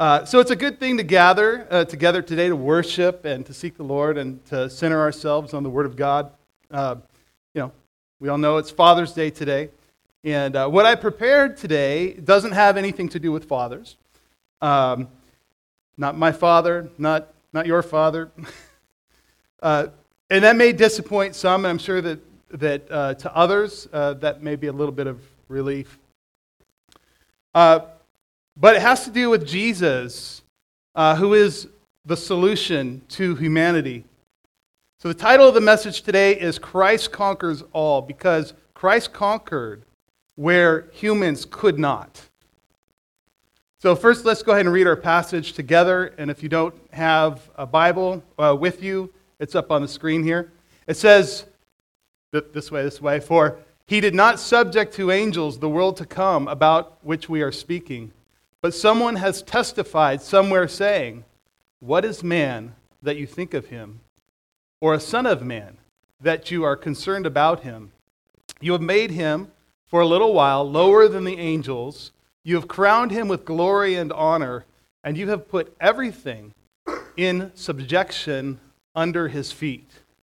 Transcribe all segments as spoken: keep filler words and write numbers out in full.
Uh, so it's a good thing to gather uh, together today to worship and to seek the Lord and to center ourselves on the Word of God. Uh, you know, we all know it's Father's Day today. And uh, what I prepared today doesn't have anything to do with fathers. Um, not my father, not, not your father. uh, and that may disappoint some, and I'm sure that, that uh, to others uh, that may be a little bit of relief. Uh, But it has to do with Jesus, uh, who is the solution to humanity. So the title of the message today is Christ Conquers All, because Christ conquered where humans could not. So first, let's go ahead and read our passage together. And if you don't have a Bible uh, with you, it's up on the screen here. It says, this way, this way, for he did not subject to angels the world to come about which we are speaking. But someone has testified somewhere saying, what is man that you think of him? Or a son of man that you are concerned about him? You have made him for a little while lower than the angels. You have crowned him with glory and honor, and you have put everything in subjection under his feet.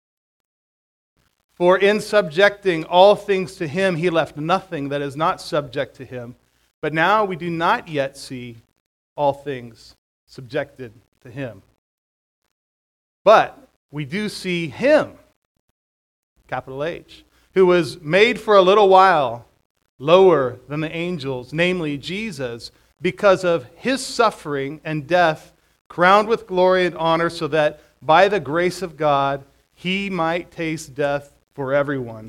For in subjecting all things to him, he left nothing that is not subject to him. But now we do not yet see all things subjected to him. But we do see him, capital H, who was made for a little while lower than the angels, namely Jesus, because of his suffering and death, crowned with glory and honor, so that by the grace of God he might taste death for everyone.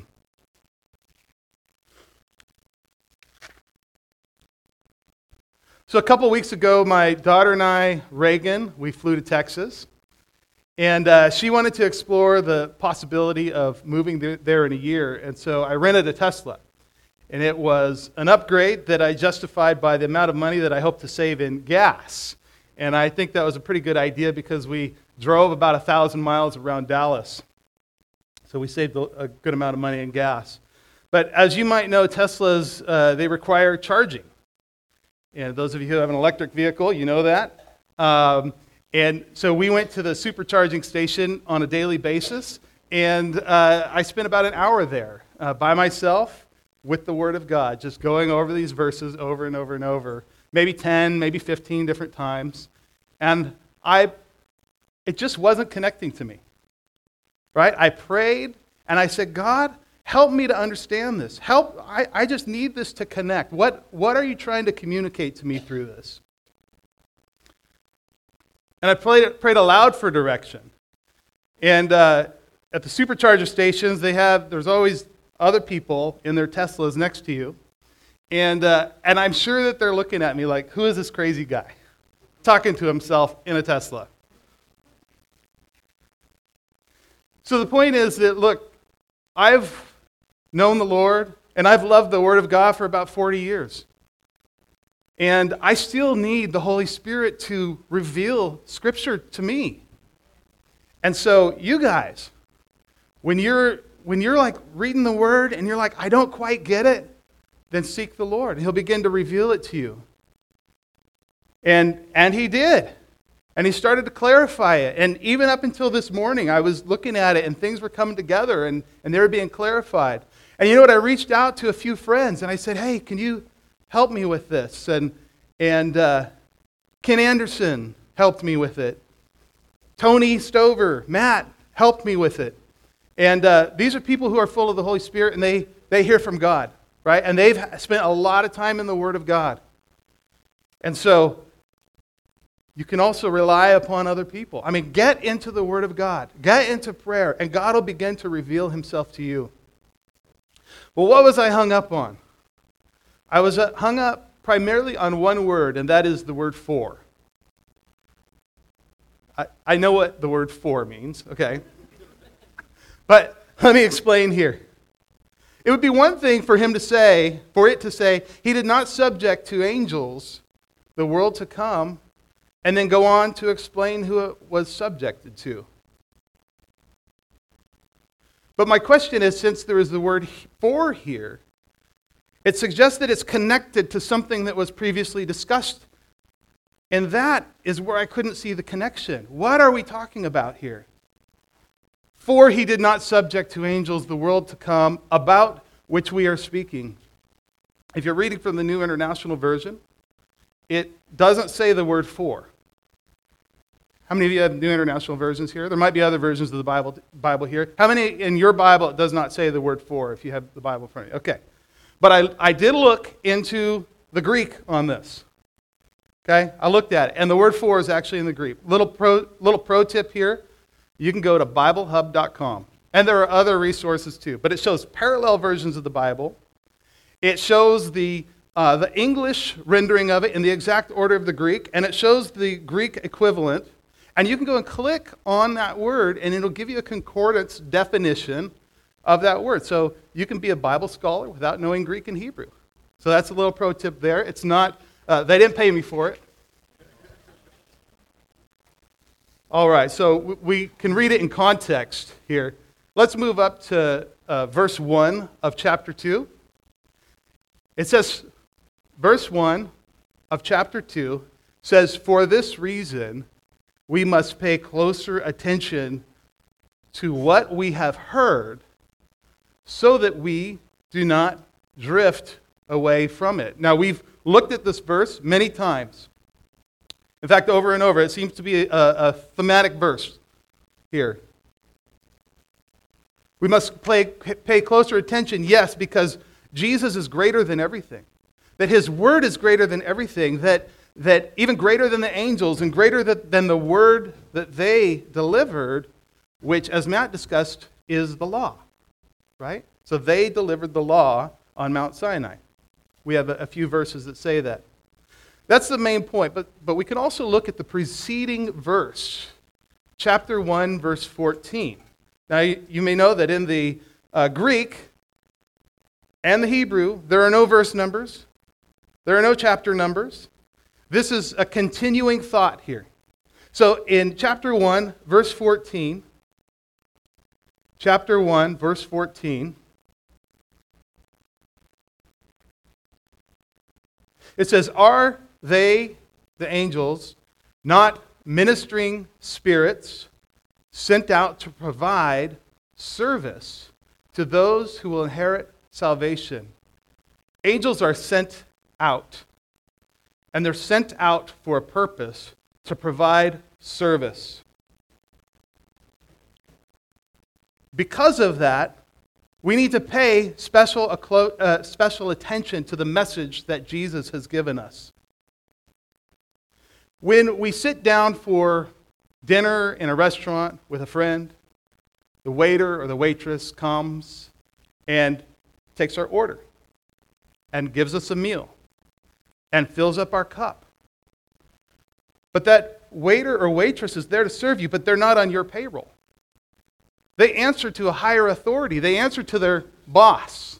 So a couple weeks ago, my daughter and I, Reagan, we flew to Texas. And uh, she wanted to explore the possibility of moving there in a year. And so I rented a Tesla. And it was an upgrade that I justified by the amount of money that I hoped to save in gas. And I think that was a pretty good idea because we drove about a thousand miles around Dallas. So we saved a good amount of money in gas. But as you might know, Teslas, uh, they require charging. And those of you who have an electric vehicle, you know that. Um, and so we went to the supercharging station on a daily basis, and uh, I spent about an hour there uh, by myself with the Word of God, just going over these verses over and over and over, maybe ten, maybe fifteen different times. And I, it just wasn't connecting to me, right? I prayed, and I said, God, help me to understand this. Help, I, I just need this to connect. What, what are you trying to communicate to me through this? And I prayed, prayed aloud for direction. And uh, at the supercharger stations, they have, there's always other people in their Teslas next to you. And, uh, and I'm sure that they're looking at me like, who is this crazy guy talking to himself in a Tesla? So the point is that, look, I've known the Lord, and I've loved the Word of God for about forty years. And I still need the Holy Spirit to reveal Scripture to me. And so you guys, when you're when you're like reading the Word and you're like, I don't quite get it, then seek the Lord. He'll begin to reveal it to you. And and he did. And he started to clarify it. And even up until this morning, I was looking at it and things were coming together and, and they were being clarified. And you know what? I reached out to a few friends and I said, hey, can you help me with this? And, and uh, Ken Anderson helped me with it. Tony Stover, Matt helped me with it. And uh, these are people who are full of the Holy Spirit and they, they hear from God, right? And they've spent a lot of time in the Word of God. And so you can also rely upon other people. I mean, get into the Word of God. Get into prayer, and God will begin to reveal himself to you. Well, what was I hung up on? I was hung up primarily on one word, and that is the word for. I, I know what the word for means, okay? But let me explain here. It would be one thing for him to say, for it to say, he did not subject to angels the world to come, and then go on to explain who it was subjected to. But my question is, since there is the word for here, it suggests that it's connected to something that was previously discussed And that is where I couldn't see the connection. What are we talking about here? For he did not subject to angels the world to come, about which we are speaking. If you're reading from the New International Version, it doesn't say the word for. How many of you have New International Versions here? There might be other versions of the Bible, Bible here. How many in your Bible it does not say the word for if you have the Bible in front of you? Okay. But I, I did look into the Greek on this. Okay? I looked at it. And the word for is actually in the Greek. Little pro, little pro tip here. You can go to Bible Hub dot com. And there are other resources too. But it shows parallel versions of the Bible. It shows the, uh, the English rendering of it in the exact order of the Greek. And it shows the Greek equivalent. And you can go and click on that word, and it'll give you a concordance definition of that word. So you can be a Bible scholar without knowing Greek and Hebrew. So that's a little pro tip there. It's not, uh, they didn't pay me for it. All right, so we can read it in context here. Let's move up to uh, verse one of chapter two. It says, verse one of chapter two says, "For this reason, we must pay closer attention to what we have heard so that we do not drift away from it." Now, we've looked at this verse many times. In fact, over and over, it seems to be a, a thematic verse here. We must play, pay closer attention, yes, because Jesus is greater than everything. That his word is greater than everything. That, that even greater than the angels and greater than the word that they delivered, which, as Matt discussed, is the law. Right? So they delivered the law on Mount Sinai. We have a, a few verses that say that. That's the main point, but, but we can also look at the preceding verse, chapter one, verse fourteen. Now, you, you may know that in the uh, Greek and the Hebrew, there are no verse numbers. There are no chapter numbers. This is a continuing thought here. So in chapter one, verse fourteen, chapter one, verse fourteen, it says, "Are they, the angels, not ministering spirits sent out to provide service to those who will inherit salvation?" Angels are sent out, and they're sent out for a purpose, to provide service. Because of that, we need to pay special, uh, special attention to the message that Jesus has given us. When we sit down for dinner in a restaurant with a friend, the waiter or the waitress comes and takes our order and gives us a meal and fills up our cup. But that waiter or waitress is there to serve you, but they're not on your payroll. They answer to a higher authority. They answer to their boss.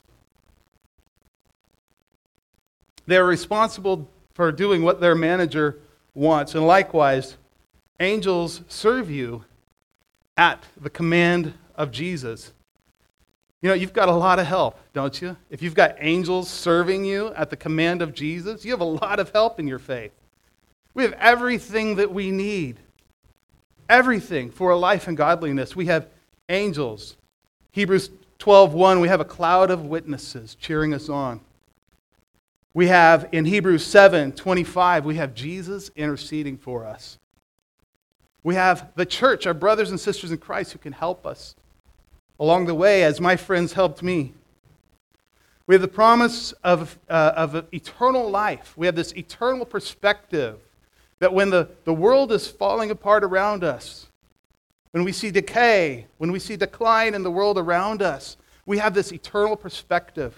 They're responsible for doing what their manager wants. And likewise, angels serve you at the command of Jesus. You know, you've got a lot of help, don't you? If you've got angels serving you at the command of Jesus, you have a lot of help in your faith. We have everything that we need. Everything for a life in godliness. We have angels. Hebrews twelve one, we have a cloud of witnesses cheering us on. We have, in Hebrews seven twenty-five, we have Jesus interceding for us. We have the church, our brothers and sisters in Christ, who can help us along the way, as my friends helped me. We have the promise of, uh, of eternal life. We have this eternal perspective that when the, the world is falling apart around us, when we see decay, when we see decline in the world around us, we have this eternal perspective.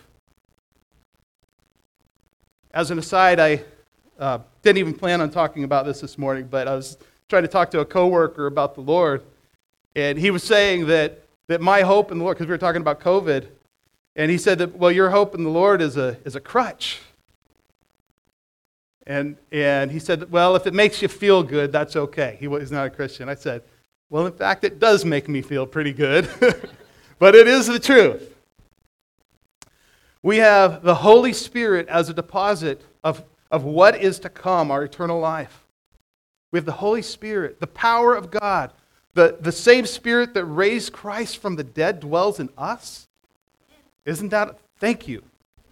As an aside, I uh, didn't even plan on talking about this this morning, but I was trying to talk to a coworker about the Lord, and he was saying that, that my hope in the Lord, because we were talking about COVID, and he said that, well, your hope in the Lord is a is a crutch. And and he said, well, if it makes you feel good, that's okay. He was not a Christian. I said, well, in fact, it does make me feel pretty good, but it is the truth. We have the Holy Spirit as a deposit of, of what is to come, our eternal life. We have the Holy Spirit, the power of God. The, the same Spirit that raised Christ from the dead dwells in us. Isn't that? Thank you.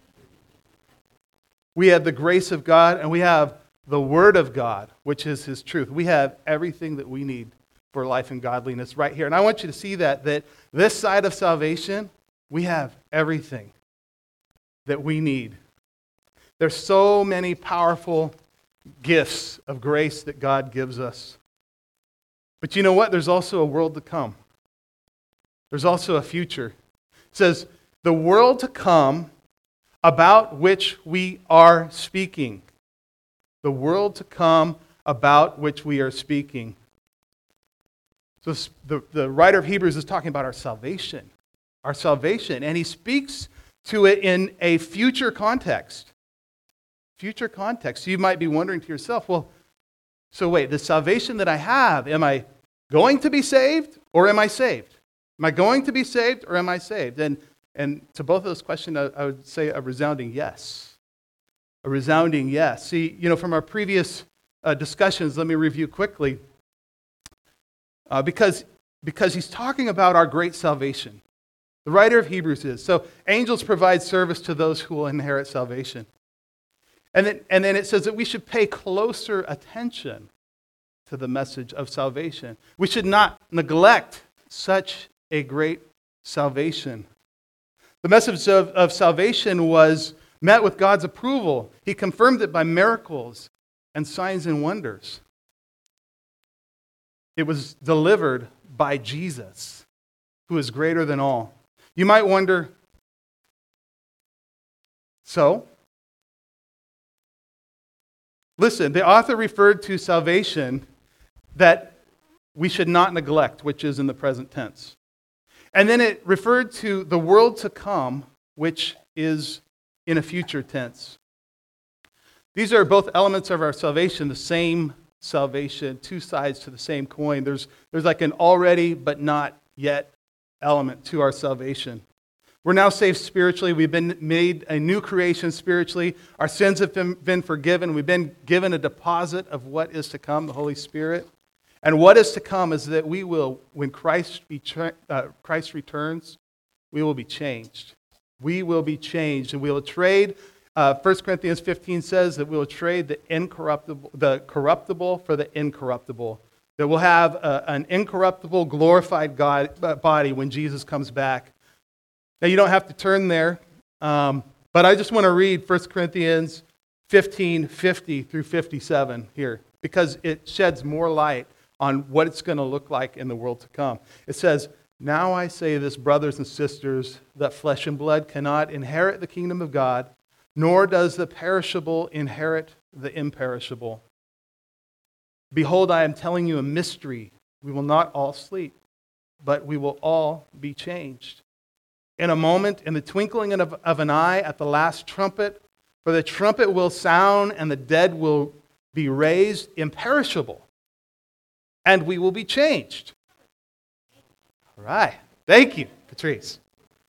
We have the grace of God, and we have the Word of God, which is His truth. We have everything that we need for life and godliness right here. And I want you to see that, that this side of salvation, we have everything that we need. There's so many powerful gifts of grace that God gives us. But you know what? There's also a world to come. There's also a future. It says, the world to come about which we are speaking. The world to come about which we are speaking. So the, the writer of Hebrews is talking about our salvation. Our salvation. And he speaks to it in a future context. Future context. So you might be wondering to yourself, well, so wait, the salvation that I have, am I going to be saved or am I saved? Am I going to be saved or am I saved? And, and to both of those questions, I, I would say a resounding yes. A resounding yes. See, you know, from our previous uh, discussions, let me review quickly. Uh, because, because he's talking about our great salvation. The writer of Hebrews is. So angels provide service to those who will inherit salvation. And then, and then it says that we should pay closer attention to the message of salvation. We should not neglect such a great salvation. The message of, of salvation was met with God's approval. He confirmed it by miracles and signs and wonders. It was delivered by Jesus, who is greater than all. You might wonder, so? Listen, the author referred to salvation that we should not neglect, which is in the present tense. And then it referred to the world to come, which is in a future tense. These are both elements of our salvation, the same salvation, two sides to the same coin. There's, there's like an already but not yet element to our salvation. We're now saved spiritually. We've been made a new creation spiritually. Our sins have been, been forgiven. We've been given a deposit of what is to come, the Holy Spirit. And what is to come is that we will, when Christ, return, uh, Christ returns, we will be changed. We will be changed, and we will trade. Uh, First Corinthians fifteen says that we will trade the incorruptible, the corruptible for the incorruptible. That we'll have a, an incorruptible, glorified God, uh, body when Jesus comes back. Now, you don't have to turn there, um, but I just want to read First Corinthians fifteen, fifty through fifty-seven here, because it sheds more light on what it's going to look like in the world to come. It says, "Now I say this, brothers and sisters, that flesh and blood cannot inherit the kingdom of God, nor does the perishable inherit the imperishable. Behold, I am telling you a mystery. We will not all sleep, but we will all be changed. In a moment, in the twinkling of, of an eye, at the last trumpet, for the trumpet will sound, and the dead will be raised imperishable, and we will be changed." All right. Thank you, Patrice.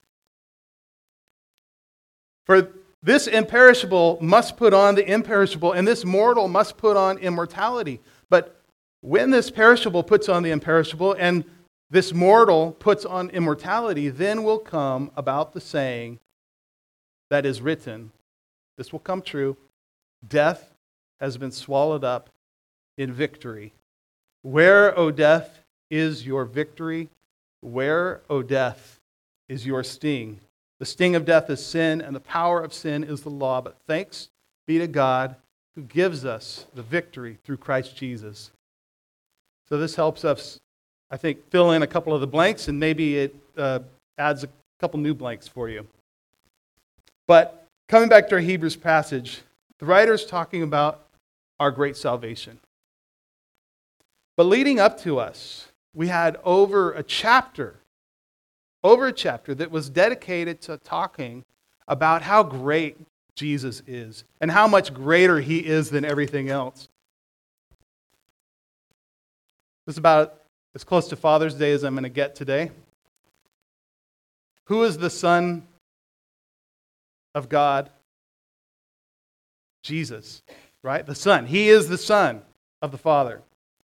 "For this imperishable must put on the imperishable, and this mortal must put on immortality. But when this perishable puts on the imperishable, and this mortal puts on immortality, then will come about the saying that is written," this will come true, "Death has been swallowed up in victory. Where, O death, is your victory? Where, O death, is your sting? The sting of death is sin, and the power of sin is the law. But thanks be to God who gives us the victory through Christ Jesus." So this helps us, I think, fill in a couple of the blanks, and maybe it uh, adds a couple new blanks for you. But coming back to our Hebrews passage, the writer is talking about our great salvation. But leading up to us, we had over a chapter, over a chapter that was dedicated to talking about how great Jesus is and how much greater he is than everything else. This is about as close to Father's Day as I'm going to get today. Who is the Son of God? Jesus, right? The Son. He is the Son of the Father.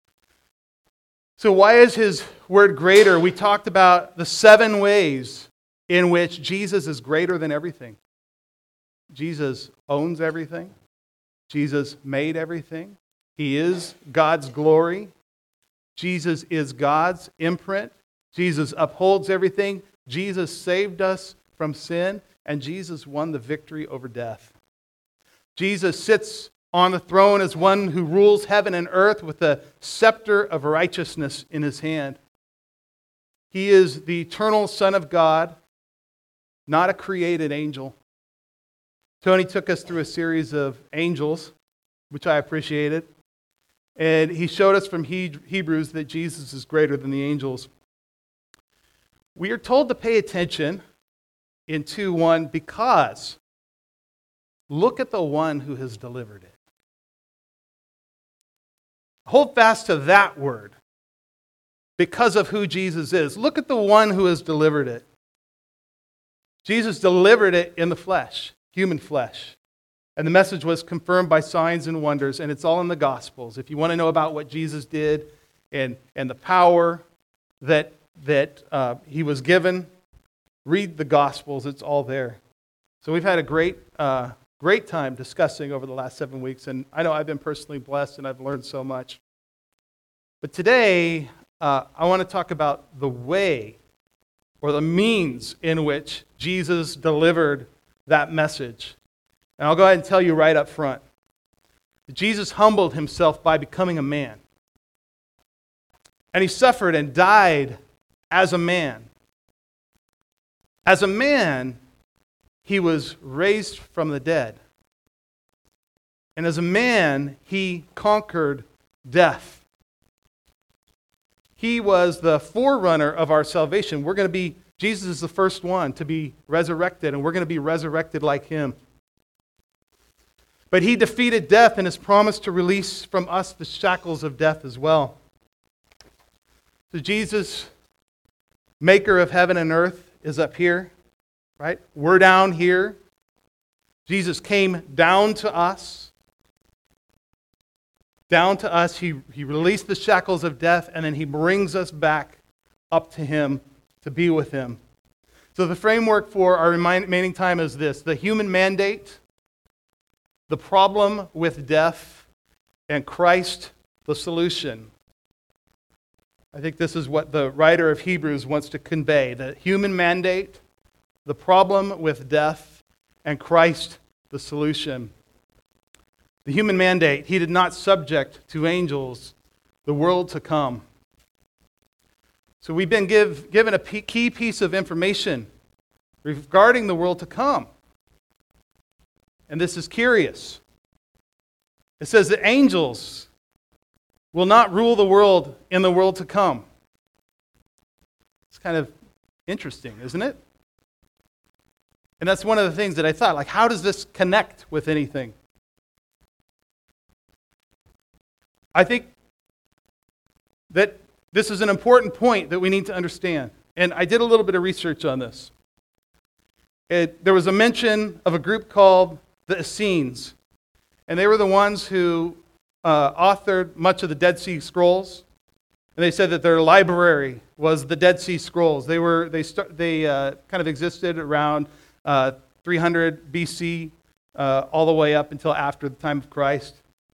So why is his word greater? We talked about the seven ways in which Jesus is greater than everything. Jesus owns everything. Jesus made everything. He is God's glory. Jesus is God's imprint. Jesus upholds everything. Jesus saved us from sin, and Jesus won the victory over death. Jesus sits on the throne as one who rules heaven and earth with the scepter of righteousness in his hand. He is the eternal Son of God, not a created angel. Tony took us through a series of angels, which I appreciated. And he showed us from Hebrews that Jesus is greater than the angels. We are told to pay attention in two one because look at the one who has delivered it. Hold fast to that word because of who Jesus is. Look at the one who has delivered it. Jesus delivered it in the flesh, human flesh. And the message was confirmed by signs and wonders, and it's all in the Gospels. If you want to know about what Jesus did and, and the power that, that uh, he was given, read the Gospels. It's all there. So we've had a great, uh, great time discussing over the last seven weeks, and I know I've been personally blessed, and I've learned so much. But today, uh, I want to talk about the way or the means in which Jesus delivered that message. And I'll go ahead and tell you right up front. Jesus humbled himself by becoming a man. And he suffered and died as a man. As a man, he was raised from the dead. And as a man, he conquered death. He was the forerunner of our salvation. We're going to be, Jesus is the first one to be resurrected, and we're going to be resurrected like him. But he defeated death and has promised to release from us the shackles of death as well. So Jesus, maker of heaven and earth, is up here, right? We're down here. Jesus came down to us. Down to us. He, he released the shackles of death, and then he brings us back up to him to be with him. So the framework for our remaining time is this: the human mandate, the problem with death, and Christ, the solution. I think this is what the writer of Hebrews wants to convey: the human mandate, the problem with death, and Christ, the solution. The human mandate: he did not subject to angels the world to come. So we've been give, given a key piece of information regarding the world to come. And this is curious. It says that angels will not rule the world in the world to come. It's kind of interesting, isn't it? And that's one of the things that I thought, like, how does this connect with anything? I think that this is an important point that we need to understand. And I did a little bit of research on this. It, there was a mention of a group called the Essenes. And they were the ones who uh, authored much of the Dead Sea Scrolls. And they said that their library was the Dead Sea Scrolls. They were they start, they uh, kind of existed around uh, three hundred B C uh, all the way up until after the time of Christ.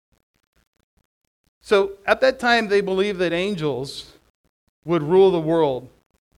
So at that time, they believed that angels would rule the world.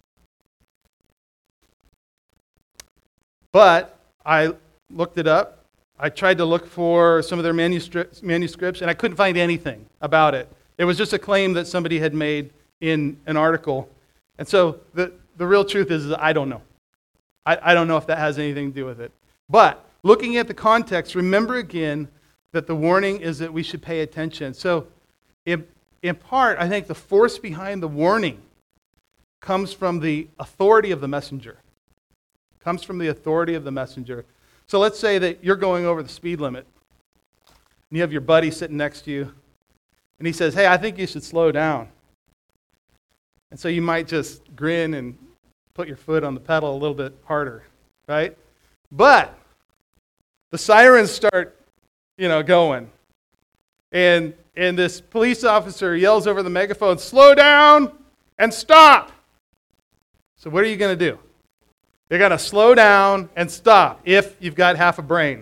But I looked it up. I tried to look for some of their manuscripts, manuscripts, and I couldn't find anything about it. It was just a claim that somebody had made in an article. And so the, the real truth is, is I don't know. I, I don't know if that has anything to do with it. But looking at the context, remember again that the warning is that we should pay attention. So in, in part, I think the force behind the warning comes from the authority of the messenger. Comes from the authority of the messenger. So let's say that you're going over the speed limit, and you have your buddy sitting next to you, and he says, hey, I think you should slow down. And so you might just grin and put your foot on the pedal a little bit harder, right? But the sirens start, you know, going. And, and this police officer yells over the megaphone, slow down and stop. So what are you going to do? You're going to slow down and stop if you've got half a brain.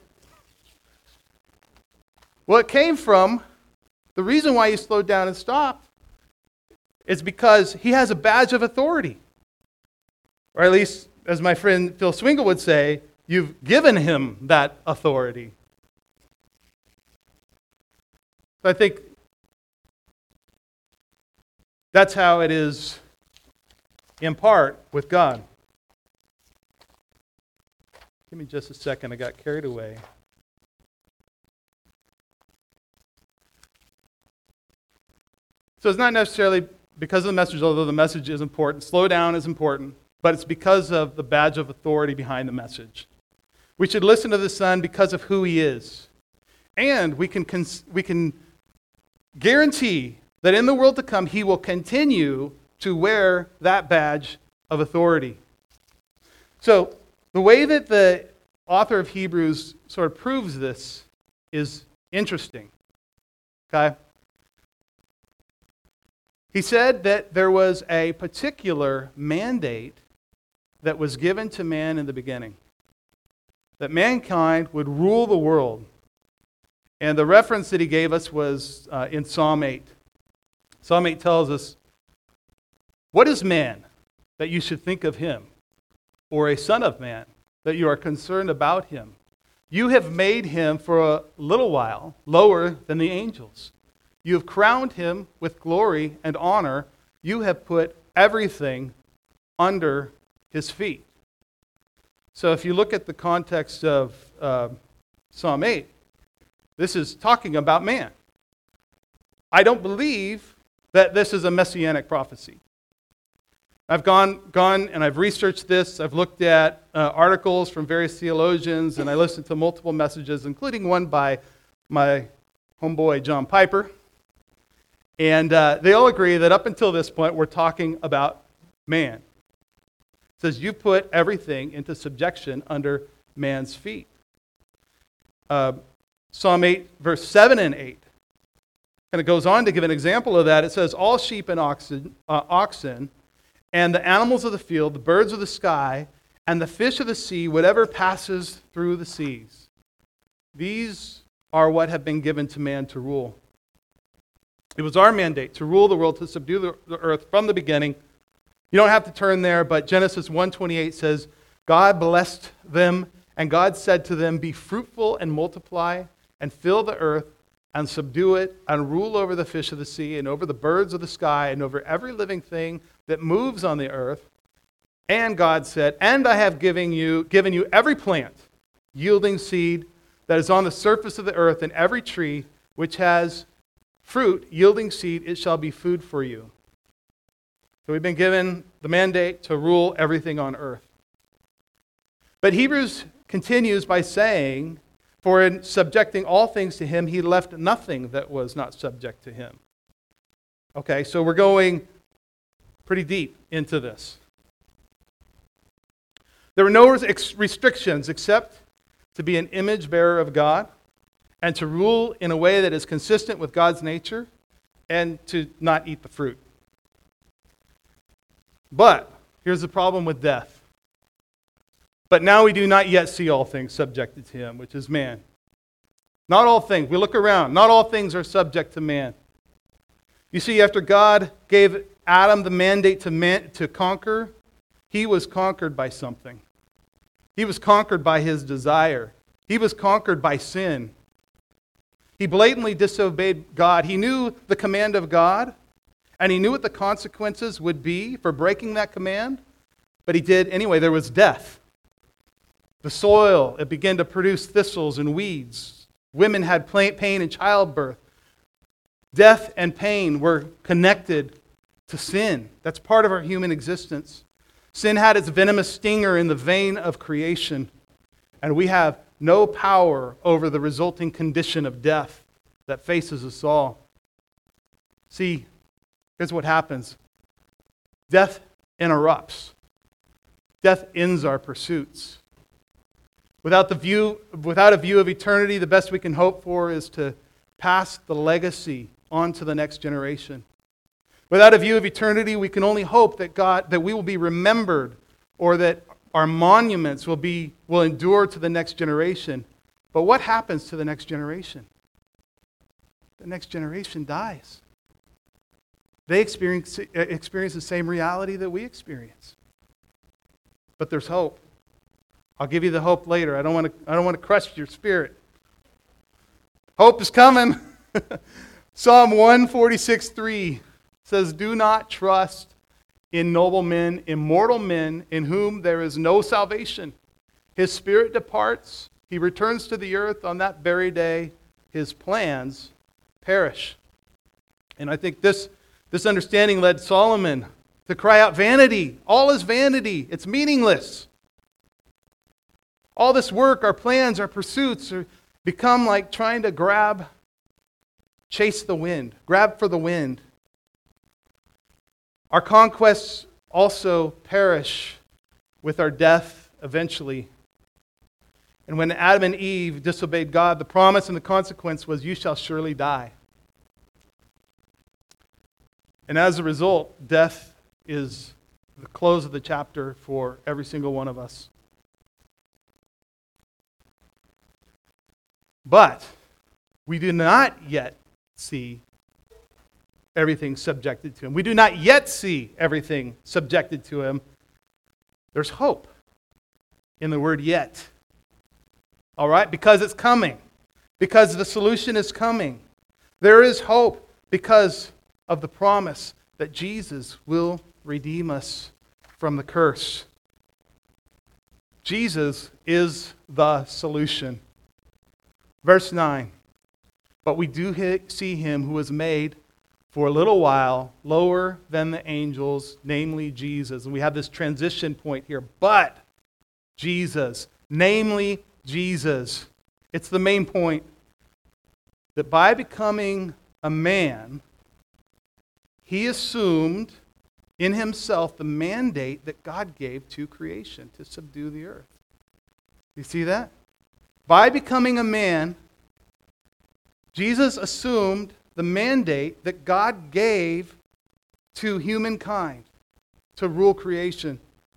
Well, it came from, the reason why he slowed down and stopped is because he has a badge of authority. Or at least, as my friend Phil Swingle would say, you've given him that authority. I think that's how it is in part with God. Give me just a second, I got carried away. So it's not necessarily because of the message, although the message is important. Slow down is important, but it's because of the badge of authority behind the message. We should listen to the Son because of who he is. And we can cons- we can guarantee that in the world to come, he will continue to wear that badge of authority. So the way that the author of Hebrews sort of proves this is interesting. Okay? He said that there was a particular mandate that was given to man in the beginning, that mankind would rule the world. And the reference that he gave us was uh, in Psalm eight. Psalm eight tells us, what is man that you should think of him, or a son of man that you are concerned about him? You have made him for a little while lower than the angels. You have crowned him with glory and honor. You have put everything under his feet. So if you look at the context of uh, Psalm eight, this is talking about man. I don't believe that this is a messianic prophecy. I've gone, gone and I've researched this. I've looked at uh, articles from various theologians, and I listened to multiple messages, including one by my homeboy John Piper. And uh, they all agree that up until this point, we're talking about man. It says, you put everything into subjection under man's feet. Uh, Psalm eight, verse seven and eight, kind of goes on to give an example of that. It says, all sheep and oxen, uh, oxen and the animals of the field, the birds of the sky, and the fish of the sea, whatever passes through the seas. These are what have been given to man to rule. It was our mandate to rule the world, to subdue the, the earth from the beginning. You don't have to turn there, but Genesis one twenty-eight says, God blessed them, and God said to them, be fruitful and multiply, and fill the earth, and subdue it, and rule over the fish of the sea, and over the birds of the sky, and over every living thing that moves on the earth. And God said, and I have given you, given you every plant yielding seed that is on the surface of the earth, and every tree which has fruit yielding seed, it shall be food for you. So we've been given the mandate to rule everything on earth. But Hebrews continues by saying, for in subjecting all things to him, he left nothing that was not subject to him. Okay, so we're going pretty deep into this. There were no restrictions except to be an image bearer of God and to rule in a way that is consistent with God's nature and to not eat the fruit. But here's the problem with death. But now we do not yet see all things subjected to him, which is man. Not all things. We look around. Not all things are subject to man. You see, after God gave Adam the mandate to man, to conquer, he was conquered by something. He was conquered by his desire. He was conquered by sin. He blatantly disobeyed God. He knew the command of God, and he knew what the consequences would be for breaking that command, but he did anyway. There was death. The soil, it began to produce thistles and weeds. Women had pain in childbirth. Death and pain were connected to sin. That's part of our human existence. Sin had its venomous stinger in the vein of creation, and we have no power over the resulting condition of death that faces us all. See, here's what happens. Death interrupts. Death ends our pursuits. Without the view, without a view of eternity, the best we can hope for is to pass the legacy on to the next generation. Without a view of eternity, we can only hope that God, that we will be remembered, or that our monuments will be will endure to the next generation. But what happens to the next generation? The next generation dies. They experience, experience the same reality that we experience. But there's hope. I'll give you the hope later. I don't want to, I don't want to crush your spirit. Hope is coming. Psalm one forty-six three says, "Do not trust in noble men, immortal men, in whom there is no salvation. His spirit departs. He returns to the earth on that very day. His plans perish." And I think this, this understanding led Solomon to cry out, "Vanity, all is vanity. It's meaningless. All this work, our plans, our pursuits are become like trying to grab, chase the wind, grab for the wind. Our conquests also perish with our death eventually." And when Adam and Eve disobeyed God, the promise and the consequence was, "You shall surely die." And as a result, death is the close of the chapter for every single one of us. But we do not yet see everything subjected to him. We do not yet see everything subjected to him. There's hope in the word "yet." All right? Because it's coming. Because the solution is coming. There is hope because of the promise that Jesus will redeem us from the curse. Jesus is the solution. Verse nine, "But we do see him who was made for a little while lower than the angels, namely Jesus." And we have this transition point here. But Jesus, namely Jesus. It's the main point. That by becoming a man, he assumed in himself the mandate that God gave to creation, to subdue the earth. You see that? By becoming a man, Jesus assumed the mandate that God gave to humankind to rule creation.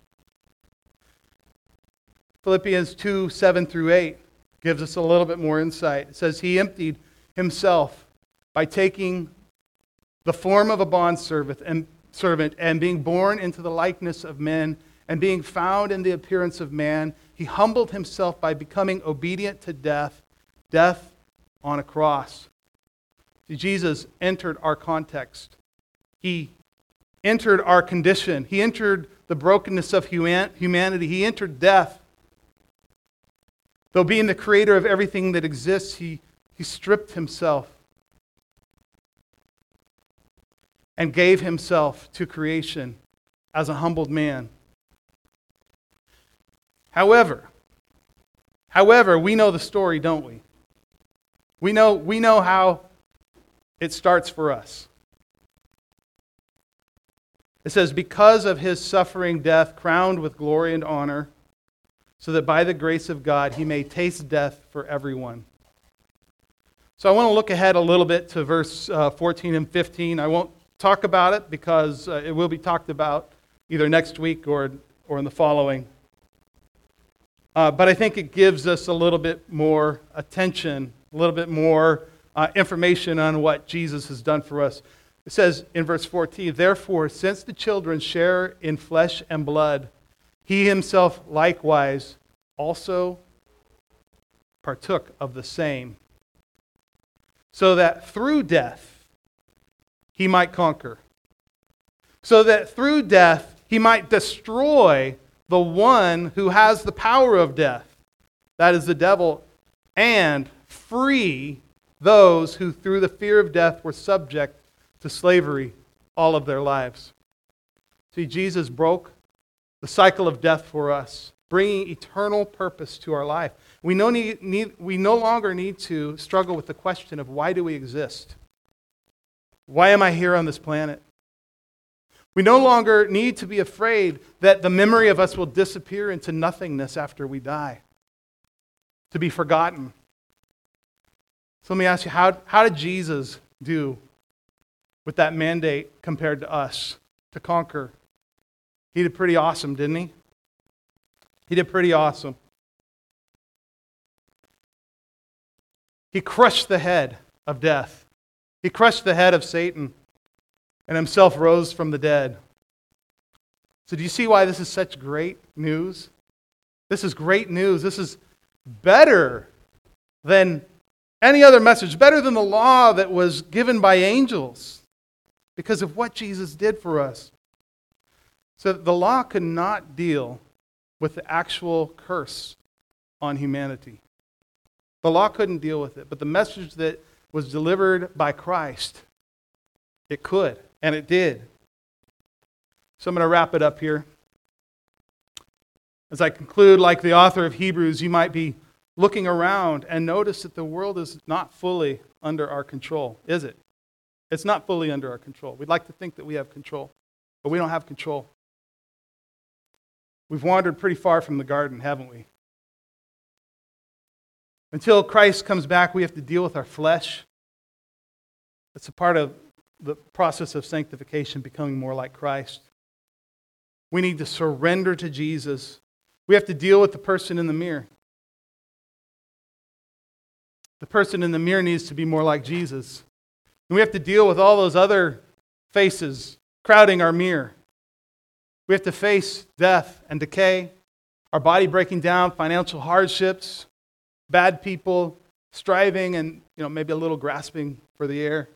Philippians two, seven through eight gives us a little bit more insight. It says, "He emptied himself by taking the form of a bondservant and servant and being born into the likeness of men and being found in the appearance of man, he humbled himself by becoming obedient to death, death on a cross." See, Jesus entered our context. He entered our condition. He entered the brokenness of humanity. He entered death. Though being the creator of everything that exists, he, he stripped himself and gave himself to creation as a humbled man. However, however, we know the story, don't we? We know, we know how it starts for us. It says, "Because of his suffering death, crowned with glory and honor, so that by the grace of God he may taste death for everyone." So I want to look ahead a little bit to verse uh, fourteen and fifteen. I won't talk about it because uh, it will be talked about either next week or, or in the following. Uh, but I think it gives us a little bit more attention, a little bit more uh, information on what Jesus has done for us. It says in verse fourteen, "Therefore, since the children share in flesh and blood, he himself likewise also partook of the same, so that through death he might conquer. So that through death he might destroy the one who has the power of death, that is the devil, and free those who through the fear of death were subject to slavery all of their lives." See, Jesus broke the cycle of death for us, bringing eternal purpose to our life. We no, need, need, we no longer need to struggle with the question of why do we exist? Why am I here on this planet? We no longer need to be afraid that the memory of us will disappear into nothingness after we die, to be forgotten. So let me ask you, how, how did Jesus do with that mandate compared to us to conquer? He did pretty awesome, didn't he? He did pretty awesome. He crushed the head of death. He crushed the head of Satan and himself rose from the dead. So do you see why this is such great news? This is great news. This is better than any other message, better than the law that was given by angels because of what Jesus did for us. So the law could not deal with the actual curse on humanity. The law couldn't deal with it, but the message that was delivered by Christ, it could, and it did. So I'm going to wrap it up here. As I conclude, like the author of Hebrews, you might be looking around and notice that the world is not fully under our control, is it? It's not fully under our control. We'd like to think that we have control, but we don't have control. We've wandered pretty far from the garden, haven't we? Until Christ comes back, we have to deal with our flesh. It's a part of the process of sanctification, becoming more like Christ. We need to surrender to Jesus. We have to deal with the person in the mirror. The person in the mirror needs to be more like Jesus. And we have to deal with all those other faces crowding our mirror. We have to face death and decay, our body breaking down, financial hardships, bad people, striving and you know maybe a little grasping for the air.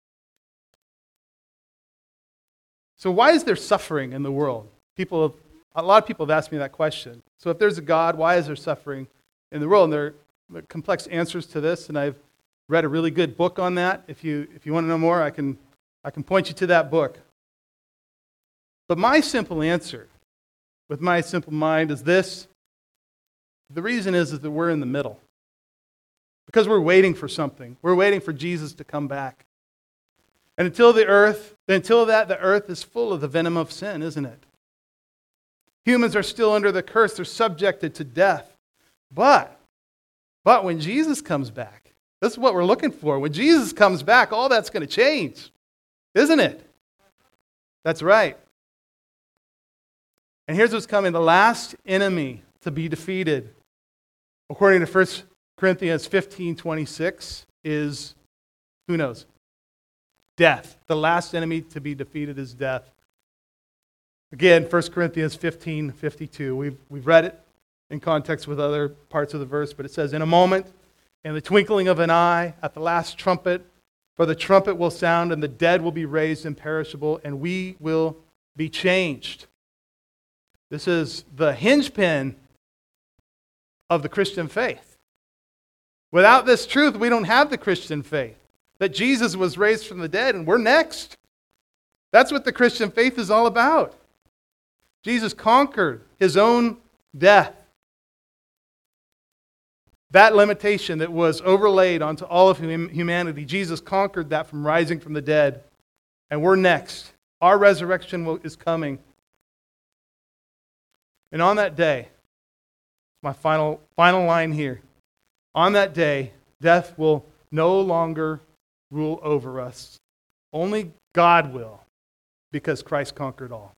So why is there suffering in the world? People, have, a lot of people have asked me that question. So if there's a God, why is there suffering in the world? And there are complex answers to this, and I've read a really good book on that. If you if you want to know more, I can I can point you to that book. But my simple answer, with my simple mind, is this. The reason is, is that we're in the middle. Because we're waiting for something. We're waiting for Jesus to come back. And until the earth, until that, the earth is full of the venom of sin, isn't it? Humans are still under the curse. They're subjected to death. But, but when Jesus comes back, this is what we're looking for. When Jesus comes back, all that's going to change, isn't it? That's right. And here's what's coming. The last enemy to be defeated, according to First Corinthians fifteen twenty-six, is, who knows? Death. The last enemy to be defeated is death. Again, First Corinthians fifteen fifty-two. We've, we've read it in context with other parts of the verse, but it says, in a moment, in the twinkling of an eye, at the last trumpet, for the trumpet will sound, and the dead will be raised imperishable, and we will be changed. This is the hinge pin of the Christian faith. Without this truth, we don't have the Christian faith. That Jesus was raised from the dead and we're next. That's what the Christian faith is all about. Jesus conquered his own death. That limitation that was overlaid onto all of humanity, Jesus conquered that from rising from the dead. And we're next. Our resurrection will, is coming. And on that day, my final, final line here. On that day, death will no longer rule over us. Only God will, because Christ conquered all.